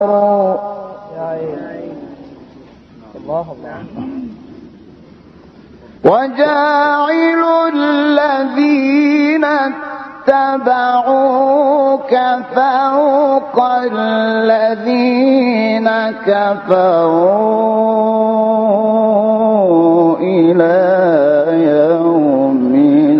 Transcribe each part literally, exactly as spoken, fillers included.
وجاعل الذين اتبعوك فوق الذين كفروا إلى يوم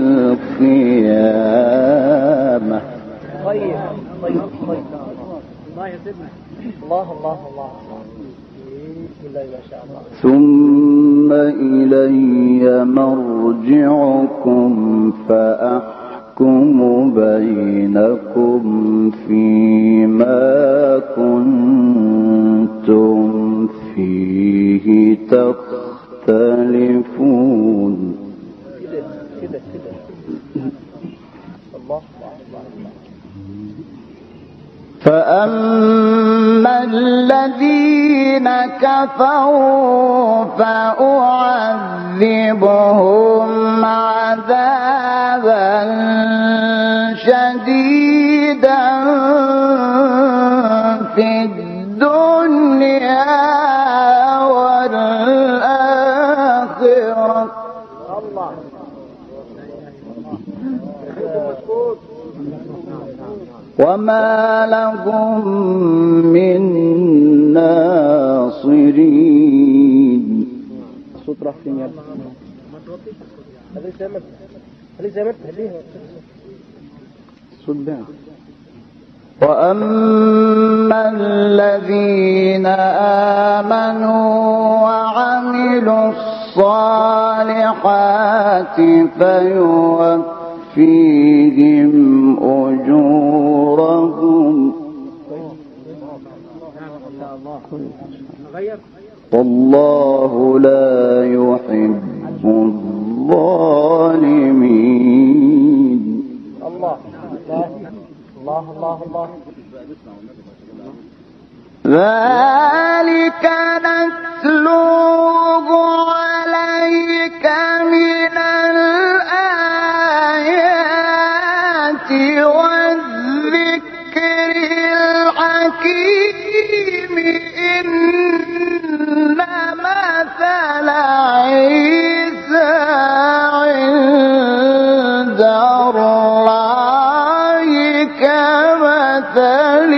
القيامة. طيب طيب طيب الله يسلمك. الله الله الله بسم الله ما شاء الله. ثم إلي مرجعكم فأحكم بينكم فيما كنتم فيه تختلفون. كده كده الله الله. فأما الذين كفروا فأعذبهم عذابا شديدا في الدنيا والآخرة. الله وما لهم من ناصرين. الصوت راح فين يا ابني؟ هذه سمت هذه سمت هذه الصوت ده. وأما الذين آمنوا وعملوا الصالحات فيوفيهم أجورهم والله لا يحب الظالمين. الله الله الله الله. ذلك نتلوه عليك من الآيات والذكر الحكيم. إن مثل عيسى عند الله كمثل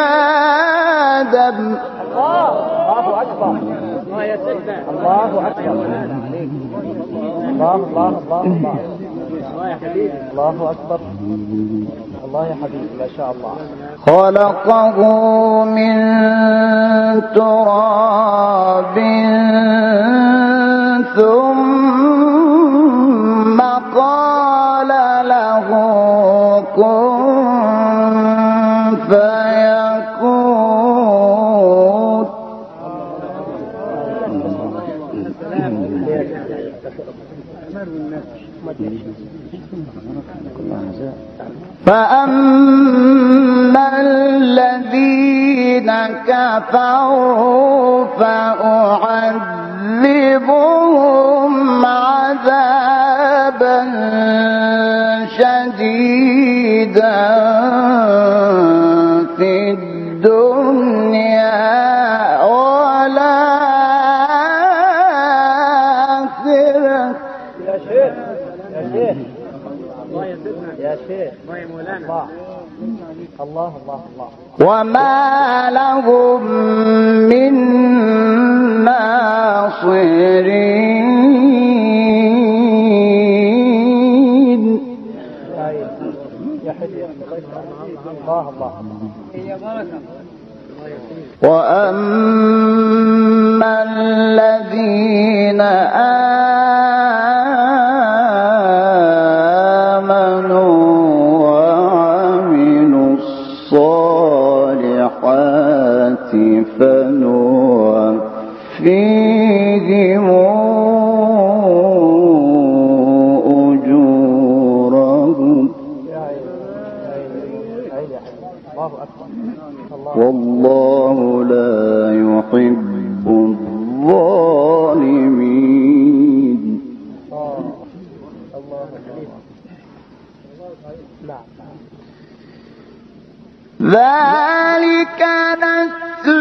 آدم. الله أكبر. الله يا سيدنا. الله أكبر. الله الله الله الله. الله يا حبيبي. الله أكبر. الله يا حبيبي ما شاء الله. خلقه من تراب ثم قال له كن فيكون. فأما الذين كفروا فأعذبهم عذابا شديدا في الدنيا والآخرة. يا شيخ يا شيخ الله يسلمك يا شيخ الله يا مولانا. الله الله الله. وما لهم من ناصرين. يا حبيبي الله الله. يا بركة. وأما الذين آمنوا وعملوا الصالحات فنوفيهم أجورهم والله لا يحب الظالمين. ذلك نتلوه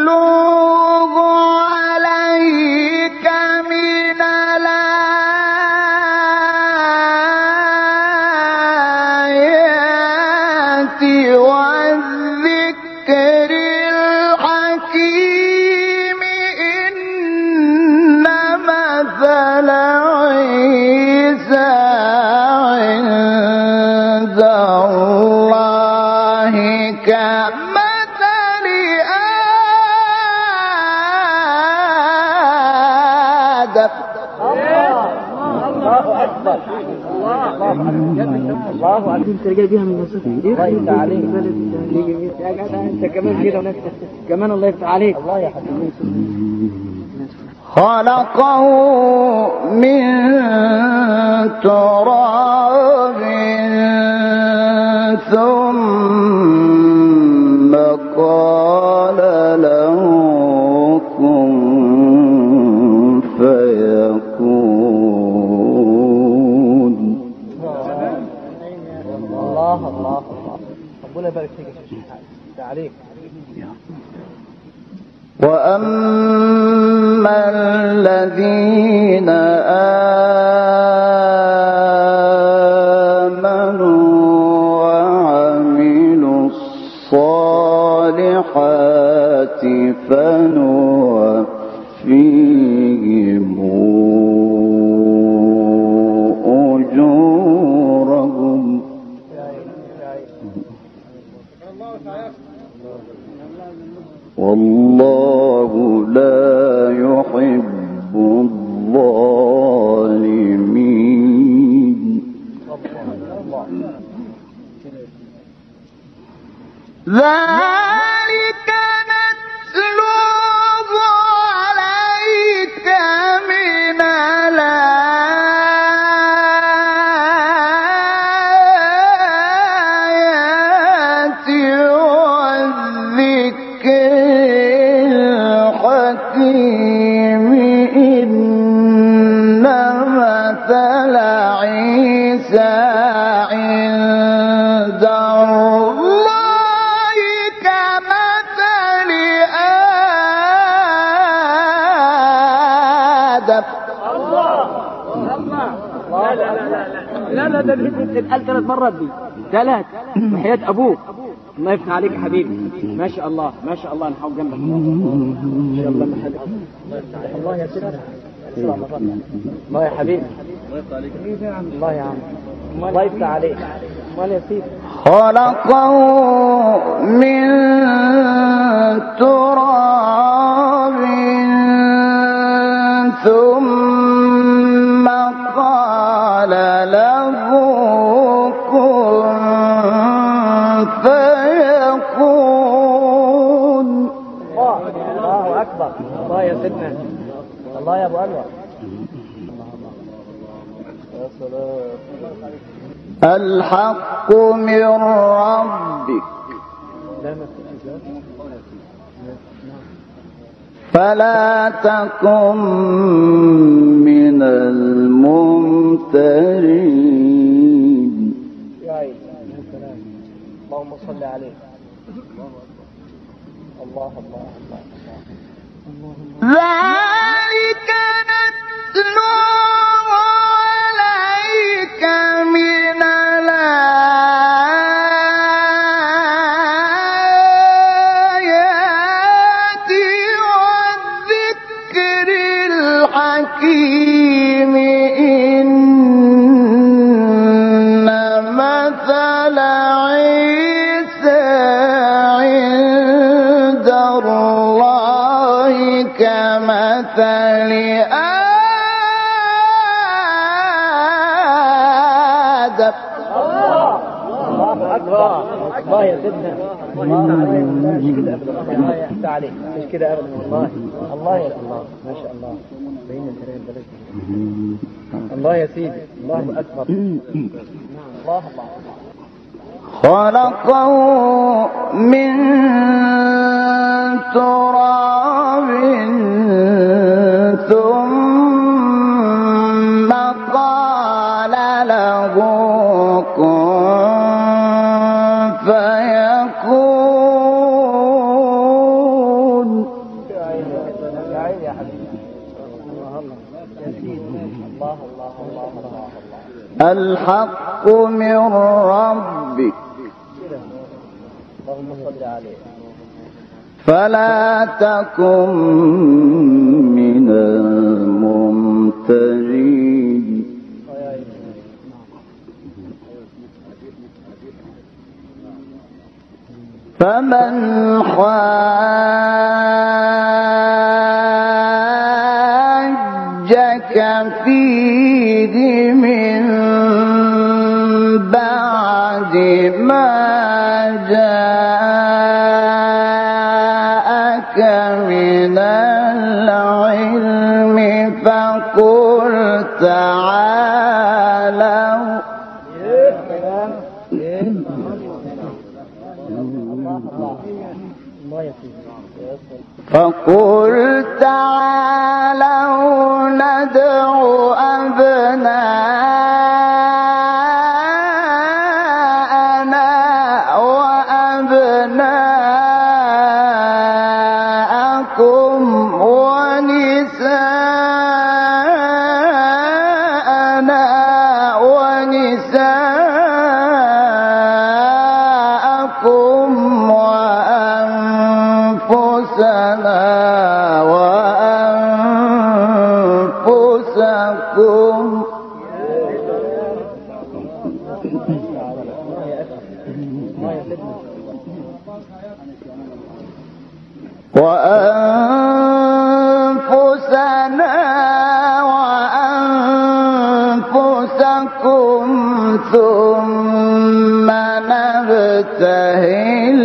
آدم. الله أكبر. الله الله أكبر. أنت جاي بيها من نفسك. الله يفتح عليك. يا جدع أنت كمان كده ونفسك كمان. الله يفتح عليك. الله يا حبيبي. خلقه من تراب ثم قال له كن فيكون. الله الله الله. ربنا يبارك فيك يا شيخ عليك. وأما الذين آمنوا وعملوا الصالحات فنوفيهم أجورهم والله لا يحب الظالمين. ذلك نتلوه عليك من الآيات والذكر الحكيم. إن مثل عيسى عند الله كمثل آدم. الله الله. لا لا لا لا لا ده بتتقال ثلاث مرات دي ثلاث وحياة أبوك. الله يفتح عليك يا حبيبي. ما شاء الله ما شاء الله. نحاول جنبك ان شاء الله. الله يا سيدي. الله يا حبيبي. الله يا عم. الله يفتح عليك. الله يا سيدي. خلقه من تراب ثم قال له كن فيكون. الله الله أكبر. الله يا سيدنا. الله يا أبو أنور. الحق من ربك فلا تكن من الممترين. يا سلام. اللهم صل عليه. الله الله الله. ذلك نتلوه عليك من الآيات والذكر الحكيم. إن مثل عيسى عند الله كمثل آدم. الله أكبر. الله يا سيدنا. الله مش كده أبدا. الله يفتح عليك. مش كده أبدا والله. الله يا الله. ما شاء الله. بين الكلام بلاش. الله يا سيدي. الله أكبر. الله الله. خلقه من تراب ثم قال له كن فيكون. يا عيني يا حبيبي. الله الله يا سيدي. الله الله الله الله. الحق من ربك اللهم صل عليه. فلا تكن من الممترين. فمن حاجك فيه من بعد ما جاءك من العلم فقل تعالوا فقل تعالوا ندع أبناءنا وأبناءكم ونساءنا ونساءكم وأنفسنا وأنفسكم وأنفسنا وأنفسكم ثم نبتهل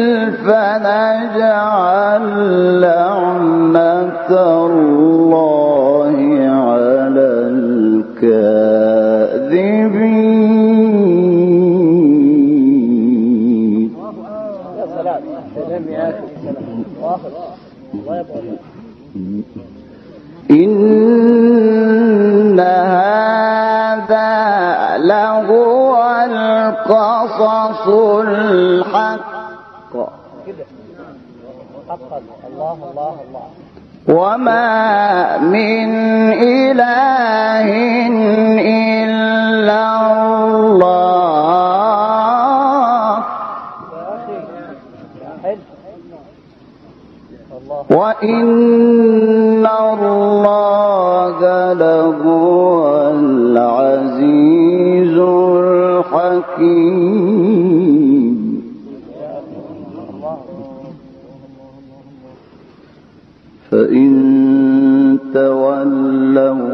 فنجعل لعنة الله على الكاذبين. يا سلام سلام يا أخي سلام واخر الله يبارك. إن هذا لهو القصص الحق حقا الله الله الله وما من إله إلا الله يا أخي يا حلو الله وإن الله لهو العزيز الحكيم. فإن تولوا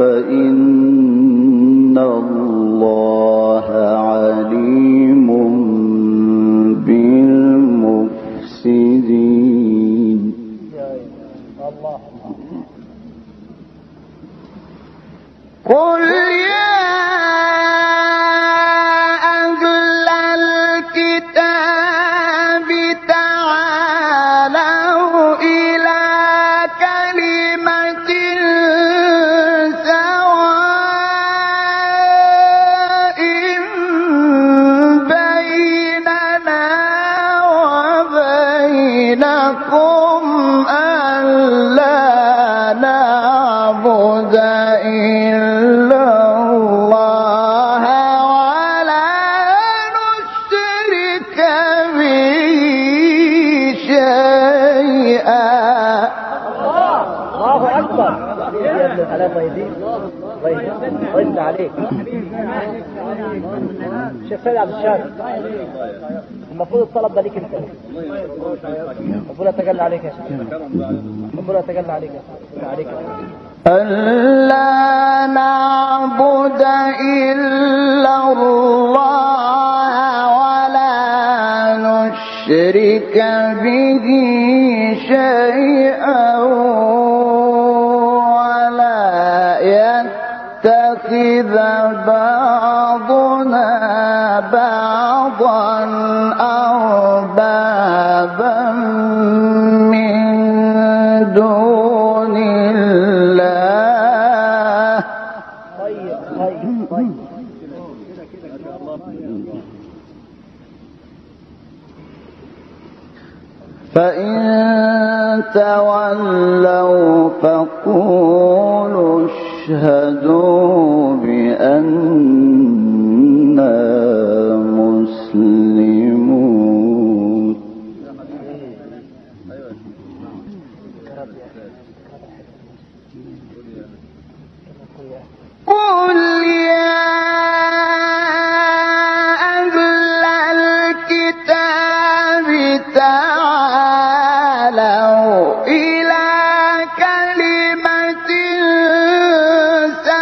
فإن الله عليم بالمفسدين. الله قل يا أهل الكتاب تعالوا إلى كلمة سواء بيننا وبينكم ألا نعبد إلا الله ولا نشرك به شيئا. الله أكبر. يا ابن الحلال الله يهديك الله يفتح عليك. شيخ سيد عبد الشافي المفروض الطلب ده ليك انت. ربنا يتجلى عليك يا شيخ. ربنا يتجلى عليك يا شيخ. عليك ألا نعبد إلا الله ولا نشرك به شيئا ولا يتخذ بعضنا بعضا أربابا من دون الله. طيب طيب طيب فإن تولوا فقولوا اشهدوا بأننا مسلمون. قل يا أهل الكتاب تعالوا إلى كلمة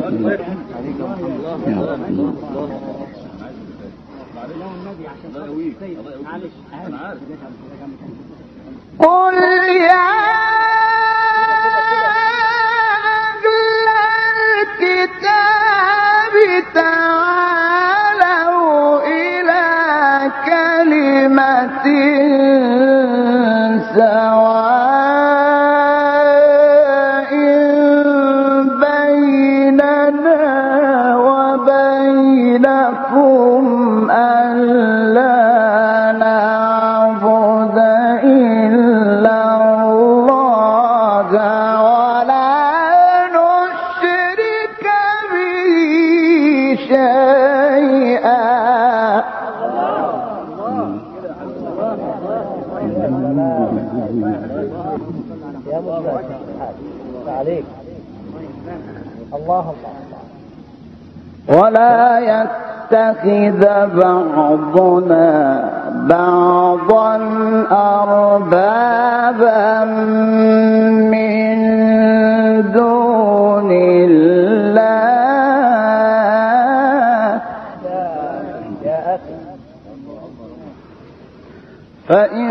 قل يا أهل الكتاب تعالوا إلى كلمة سواء بيننا وبينكم ألا نعبد إلا الله ولا نشرك به شيئا. يا مستر عليك الله الله. ولا يتخذ بعضنا بعضا أربابا من دون الله يا أخي فإن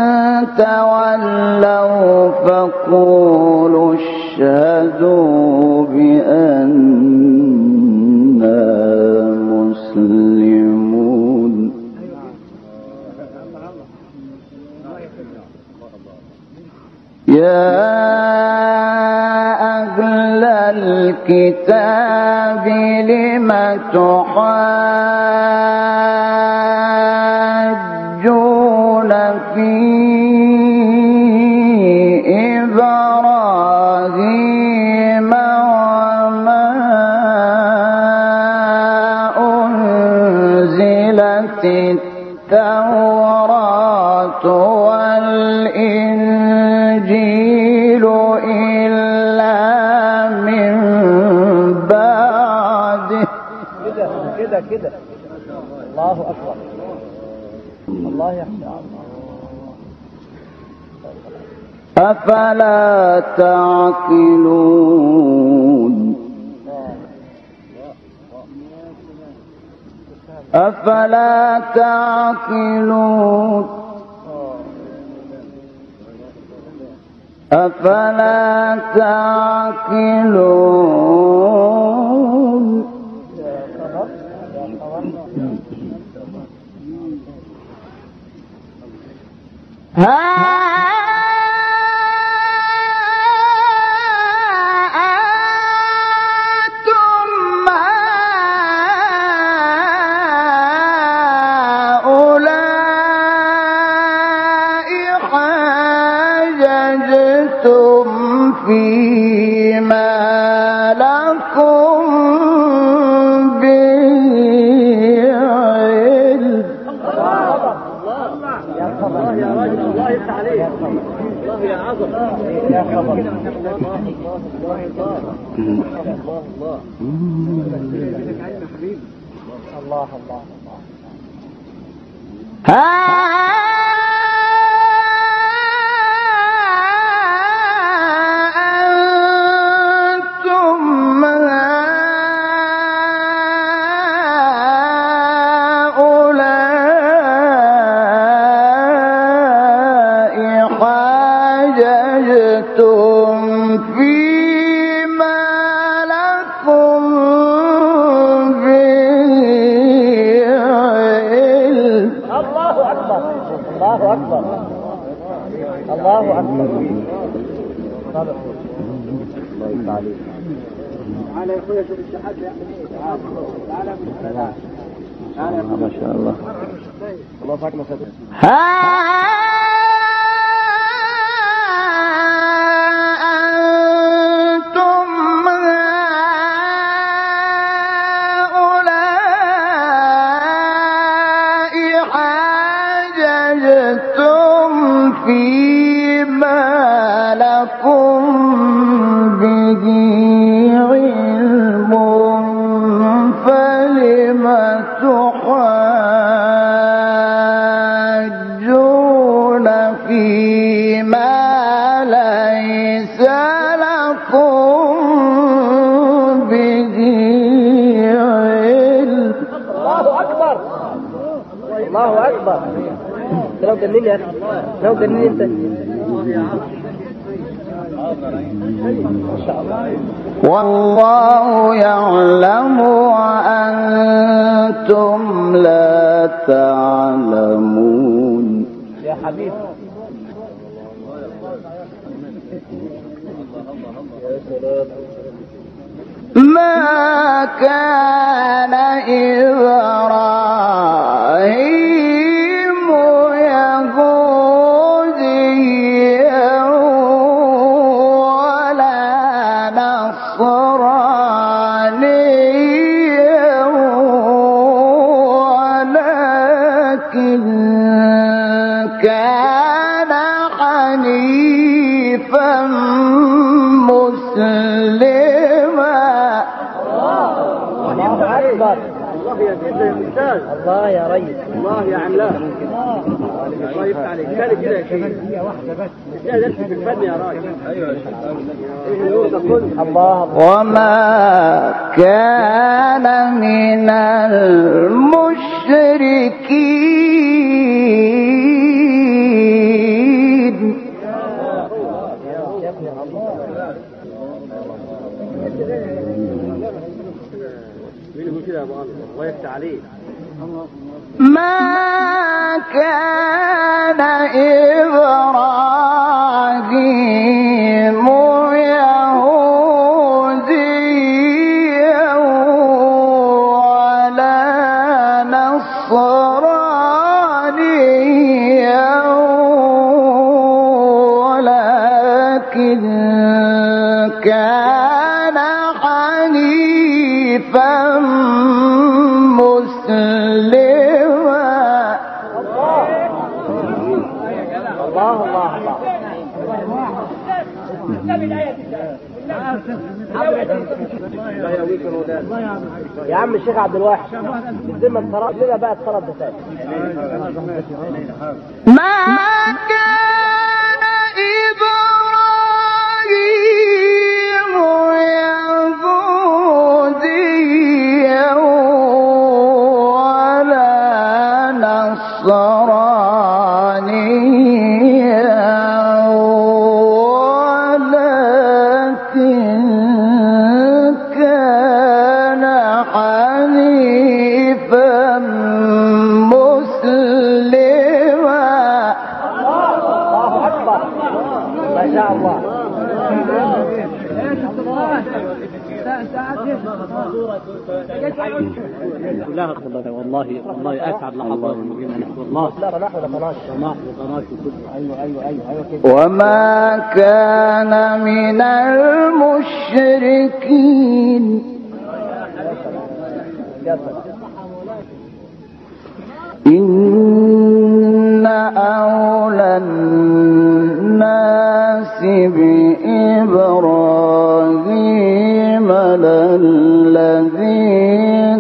تولوا فقولوا اشهدوا بأننا مسلمون. يا أهل الكتاب لم تحاجون في إبراهيم وما أنزلت التوراة والإنجيل إلا من بعده. كده كده كده الله أكبر الله يحفظ. أفلا تعقلون أفلا تعقلون أفلا تعقلون. ها فيما لكم به علم. يا خبر يا راجل الله يفتح عليك الله يا عظم يا خبر الله الله الله الله الله أكبر الله أكبر. صدق الله يفتح عليك. تعالى يا اخويا شوف الشحات يعمل ايه. تعالى تعالى تعالى ما شاء الله الله فاكر صدق. فيما لكم به علم فلم تحاجون فيما ليس لكم به الله أكبر. لو جنين يا أخي، لو جنين أنت. ما شاء الله. والله يعلم وأنتم لا تعلمون. يا حبيبي ما كان إبراهيم يهوديا ولا نصرانيا ولكن كان حنيفا مسلما. الله أكبر. الله يا سيدنا يا ممتاز. الله يا ريس. الله يا علام. الله يفتح عليك. كده كده يا شيخ. واحدة بس. لا ده في الفن يا راجل. ايوه يا شيخ. الله. وما كان من المشركين. الله يفتح عليك. ما كان إبراهيم يهوديا ولا نصرانيا ولكن كان حنيفا مسلما. الله الله الله. يا عم الشيخ عبد الواحد بالذمة الصلاة كده بقى الصلاة بتاعتك. ما كان إبراهيم يهوديا ولا نصرانيا ولكن كان حنيفا مسلما. الله أكبر. ما شاء الله. لا والله والله اسعد لحظاتكم والله. لا لا ولا قناش قناش وقناش ايوه ايوه ايوه ايوه. وما كان من المشركين. إن أولى الناس بإبراهيم للذين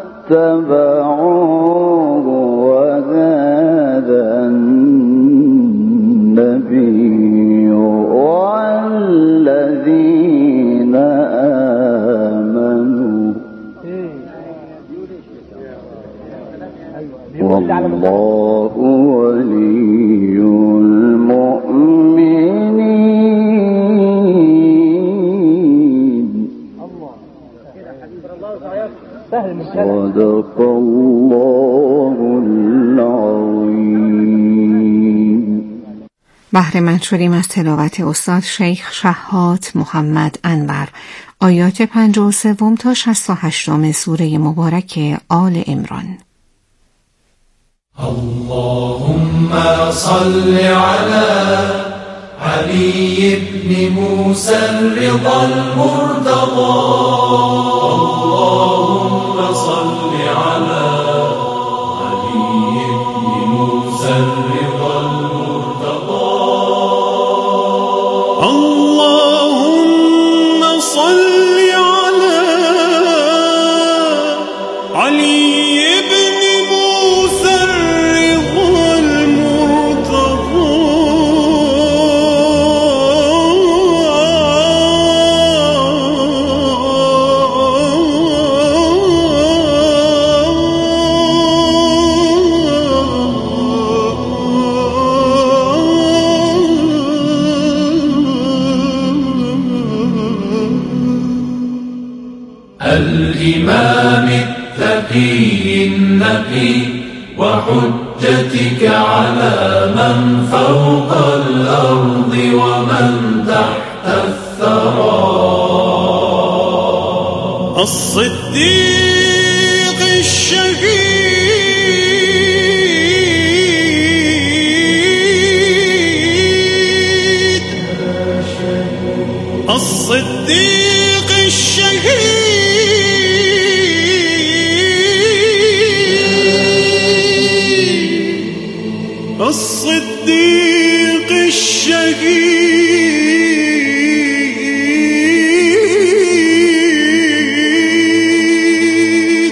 اتبعوه وهذا النبي والذين آمنوا والله ولي المؤمنين. صدق الله العظيم. بهره مند شدیم از تلاوت استاد شیخ شهاد محمد انور آیات پنجاه و سه تا شصت و هشت سوره مبارک آل عمران. اللهم صل على علي بن موسى الرضا المرتضى. اللهم صل على علي بن موسى الرضا المرتضى. اللهم صل على علي الإمام التقي النقي وحجتك على من فوق الأرض ومن تحت الثرى الصديق الشهيد الصديق الشهيد الصديق الشهيد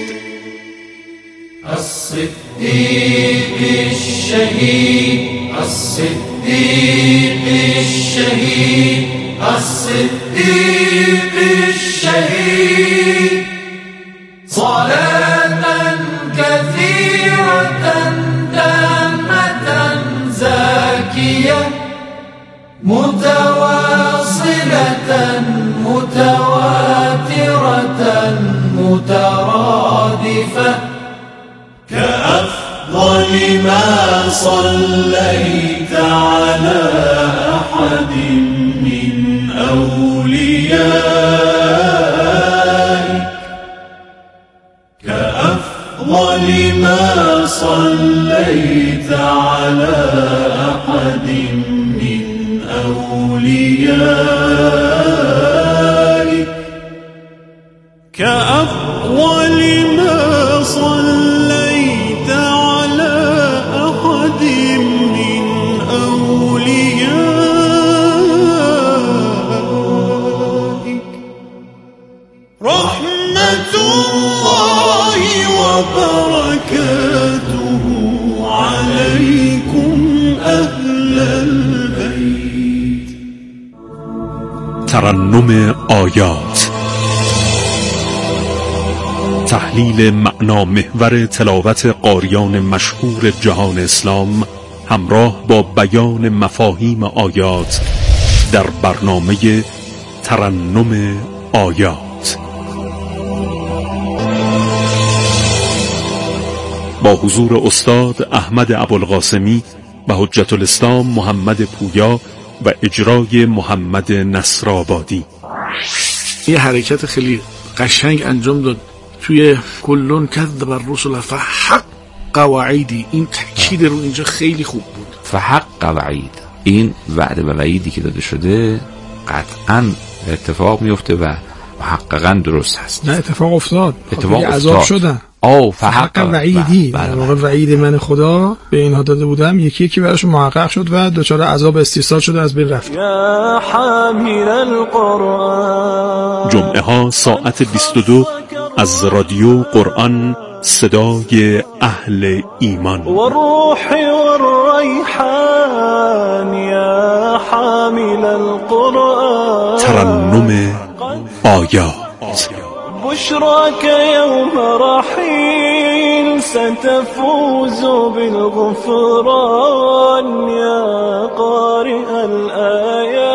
الصديق الشهيد الصديق الشهيد الصديق الشهيد صلاة كثيرة تامة زاكية متواصلة متواترة مترادفة كأفضل ما صليت على أحد من أوليائك كأفضل ما صليت على أحد من أوليائك كأفضل ما صليت على أحد من أوليائك رحمة الله وبركاته عليكم أهل البيت. ترنم آیات، تحلیل معنا محور تلاوت قاریان مشهور جهان اسلام همراه با بیان مفاهیم آیات در برنامه ترنم آیات با حضور استاد احمد ابوالقاسمی و حجت الاسلام محمد پویا و اجرای محمد نصرآبادی. یه حرکت خیلی قشنگ انجام داد توی کلون کذب الرسل فحق وعیدی. این تاکید رو اینجا خیلی خوب بود. فحق وعید، این وعده و وعیدی که داده شده قطعاً اتفاق میفته و محققاً درست هست. نه اتفاق افتاد، اتفاق عذاب شدن. آه فحق وعیدی، در واقع وعید من خدا به اینها داده بودم یکی یکی براشون محقق شد و دچار عذاب استیصال شده، از بین رفت. یا حامل القرآن، جمعه ها ساعت بیست و دو از رادیو قرآن، صدای اهل ایمان. والروح والریحان یا حامل القرآن. ترنم آیات. بشراك يوم رحيل ستفوز بالغفران يا قارئ الآيات.